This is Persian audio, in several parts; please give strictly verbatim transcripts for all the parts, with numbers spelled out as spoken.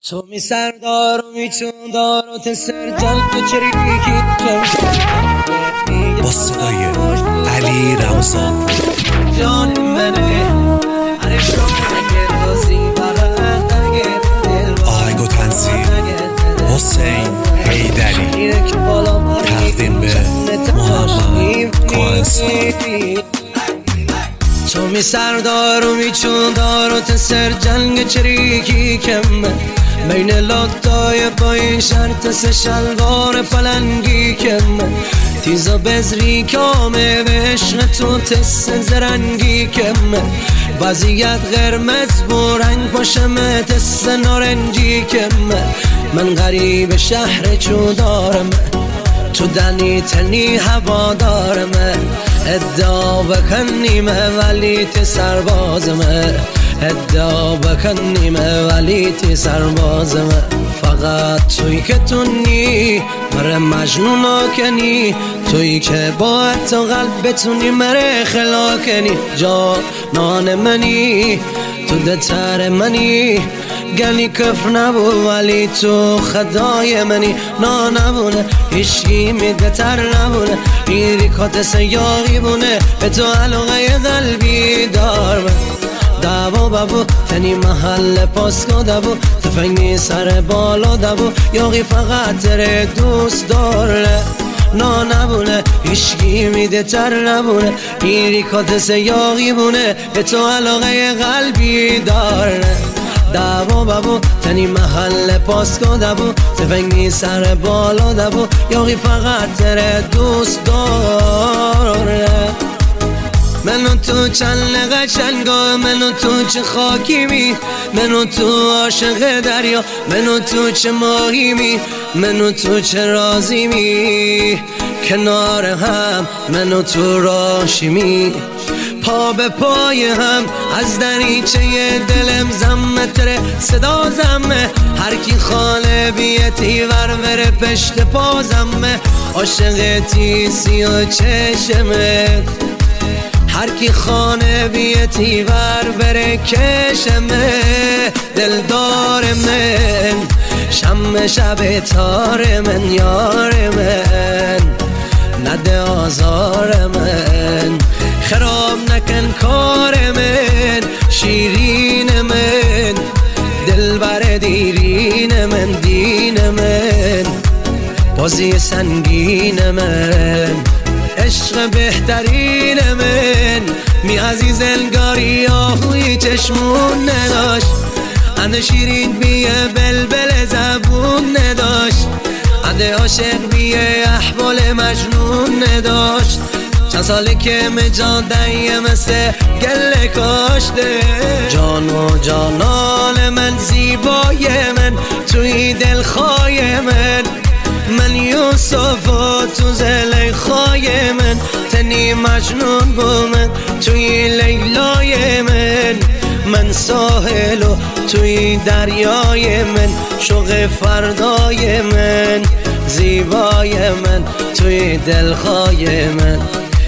تو می سردار و می چوندار و تسر جلد چریکی با صدای علی رمضان جان منه هر شوکه روزی آهنگ و تنظیم حسین حیدری، تقدیم به محمد کوهنسان. تو می سردار و می چوندار و تسر جنگ چریکی کمه بین لاتای با این شرط سه شلوار پلنگی کمه تیزا بزری کامه به عشق تو تس زرنگی کمه وضعیت قرمز و رنگ پاشمه تس نارنجی کمه من غریب شهر چو دارم تو دنی تنی هوا دارم ادعا بکنیمه ولی تی سربازمه ادعا بکنیمه ولی تی سربازمه فقط توی که تو نی مره مجنون کنی توی که با تو قلب بتونی مره خلا کنی جانان منی تو دتر منی گلی کف نبو ولی تو خدای منی نا نبونه هیچی میده تر نبونه میری کات سیاقی بونه به تو علاقه قلبی دار من دبو ببو تنی محل پاسکو دبو تفنگی سر بالا دبو یاقی فقط تره دوست داره نا نبونه هیچکی میده تر نبونه میری کات سیاقی بونه به تو علاقه قلبی داره دبو ببو تنی محل پاسکو دبو تفنگی سر بالا دبو یاقی فقط تره دوست داره منو تو چند قشنگا منو تو چه خاکی می منو تو عاشق دریا منو تو چه ماهی می منو تو چه رازی می کنار هم منو تو راشی می پا به پای هم از دریچه دلم زمه تره صدا زمه هر کی خانه بیتی ور بره پشت پا زمه عاشق تیسی و چشمت هر کی خانه بیتی ور بره کشمه دلدار من شم شب تار من یار من نده آزار من خراب نکن کار من شیرین من دلبر دیرین من دین من بازی سنگین من عشق بهترین من می عزیز انگاری آهوی چشمون نداشت انده شیرین بیه بلبل زبون نداشت انده عاشق بیه احوال مجنون نداشت چند ساله که مجادهیه مثل گله کاشته جان و جانان من زیبای من توی دلخواه من من یوسف و تو زلیخای من تنی مجنون بو من توی لیلای من من ساحل و توی دریای من شوق فردای من زیبای من توی دلخوای من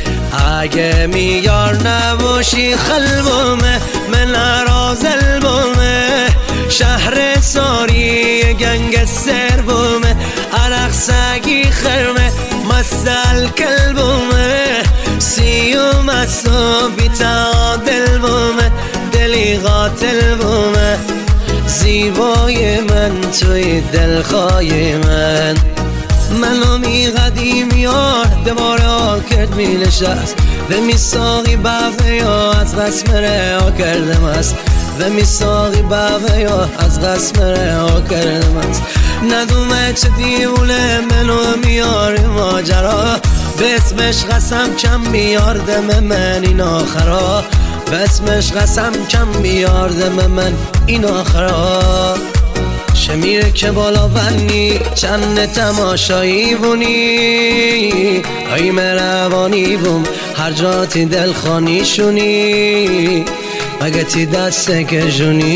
اگه میار نباشی خلبومه من ارازل بومه شهر ساری گنگ سر بومه عرق سگی خرمه مسل کلبومه سیو مسو بیتادل بومه دلی قاتل بومه زیبای من توی دلخوای من منو می قدیم یار دوباره ها کرد می نشست و می ساقی بفه یا از قسم رها کردم است و می ساقی بفه یا از قسم رها کردم است ندومه چه دیونه منو میاره ماجرا به اسمش قسم کم بیاردم من این آخرا به اسمش قسم کم بیاردم من این آخرا شمیره که بالا ونی چند تماشایی بونی ای مروانی بوم هر جاتی دل خانی شونی مگه تی دسته که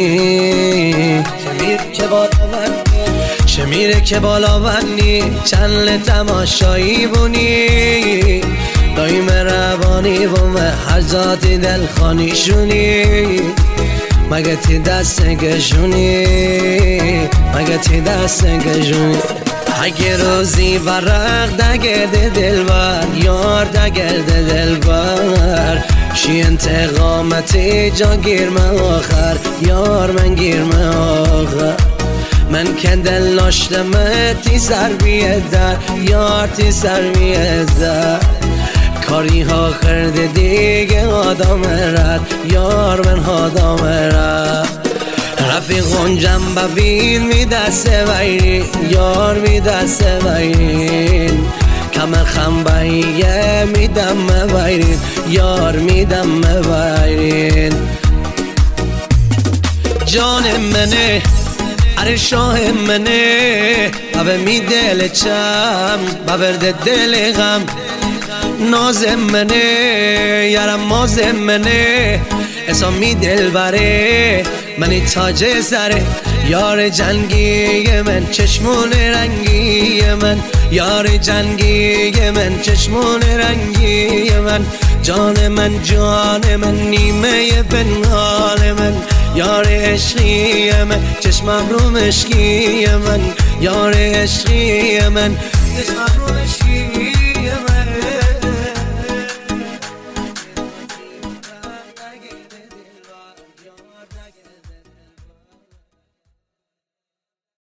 جونی شمیره که بالا ونی شمیره که بالا ونی چند تماشایی بونی دایم روانی بوم هر جاتی دل خانی شونی مگه تی دست گشونی دست کشونی اگه روزی ورق دگرده دلبر یار دگرده دلبر شی انتقامتی جا گیرمه آخر یار من گیرمه آخر من که دل ناشتمه تی سر بیده یار تی سر بیده کاری ها کرده دیگه آدم رد یار من آدم رد رفیقون جنب بین می دست ویرین یار می دست ویرین کمر خم بایه می دم ویرین یار می دم ویرین جان منه اره شاه منه بابه می دل چم ببرده دل غم ناز منه یارم ماز منه اسامی دل بره منی تاج سره یار جنگی من چشمون رنگی من یار جنگی من چشمون رنگی من جان من جان من نیمه پنهان من یار عشقی من چشمم رو مشکی من یار عشقی من چشمم رو مشکی